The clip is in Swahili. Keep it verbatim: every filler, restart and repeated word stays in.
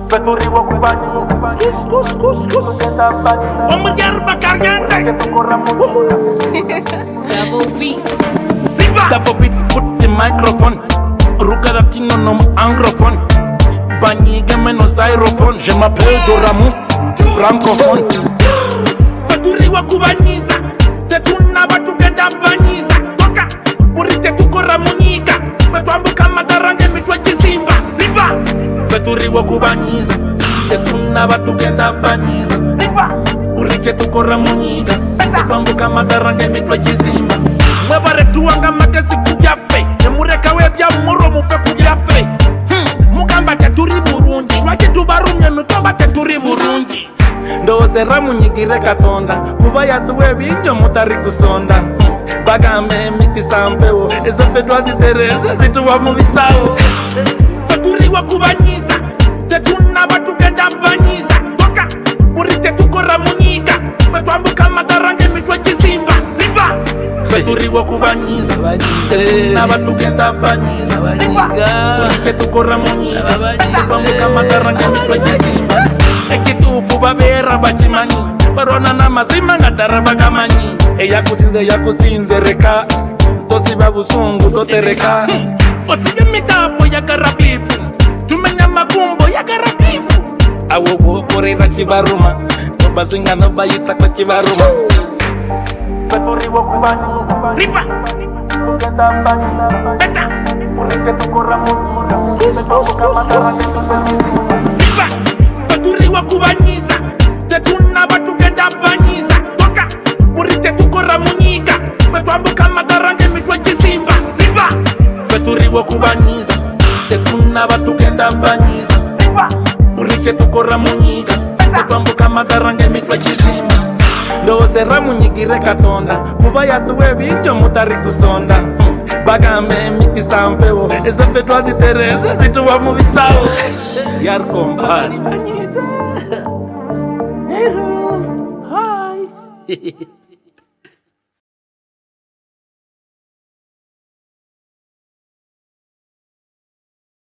Beturi wa kubanyiza Kus kus kus kus Tugenda banyiza Omurger bakagende Ketukora munyiga Double beats. Double beats put the microphone Ruga latino nom anglophone Banyiga menos styrofoam Je m'appelle Doramu Francophone Beturi wa kubanyiza Tetuna batugenda banyiza Toka Burite tukora munyiga Betwambuka madarange mitwe kizimba Riba Beturi wa kubanyiza Tetuna batugenda banyiza Riba Burite tukora munyiga Betwambuka madarange mitwe kizimba Mwebare tuwanga makesi kubyafe Nemureka webya muro mufe kubyafe hmm. Mugamba teturi Burundi Waki tubarumye nutoba teturi Burundi Ndoze ramunyigire katonda Kuba yatuwe binjo mutari kusonda Bagambe mikisampewo Eze pedwa zitereze zituwa mubisawo Faturiwa kubanyiza Tetuna batugenda banyiza Toka Burite tukora munyiga Betwambuka madarange mitwe kizimba Riba Faturiwa kubanyiza Tetuna batugenda banyiza Burite tukora munyiga Betwambuka madarange mitwe kizimba Ekitufu babera bachimanyi Barona na mazima ngatara bagamanyi Eyakusinze yakusinze reka Tosi babusungu totereka Osige mitapo ya garabifu Tumenya magumbo ya garabifu Awo wokorera kibaruma Tobazinga no bayita kwa kibaruma Beturi wa kubanyiza Riba Tugenda banyiza Beta Burike tukora munyiga Ketukora madarange mitwe kizimba Riba Beturi wa kubanyiza Tetuna batugenda banyiza Toka Burite tukora munyiga Betwambuka madarange mitwe kizimba Riba Beturi wa kubanyiza Tetuna batugenda banyiza Riba Burite tukora munyiga Betwambuka madarange mitwe kizimba Ndoze ramunyigire katonda Kuba yatuwe binjo mutari kusonda hmm. Bagambe mikisampewo Eze pedwa zitereze zituwa mubisawo Yarkombali banyiza Heroes, hi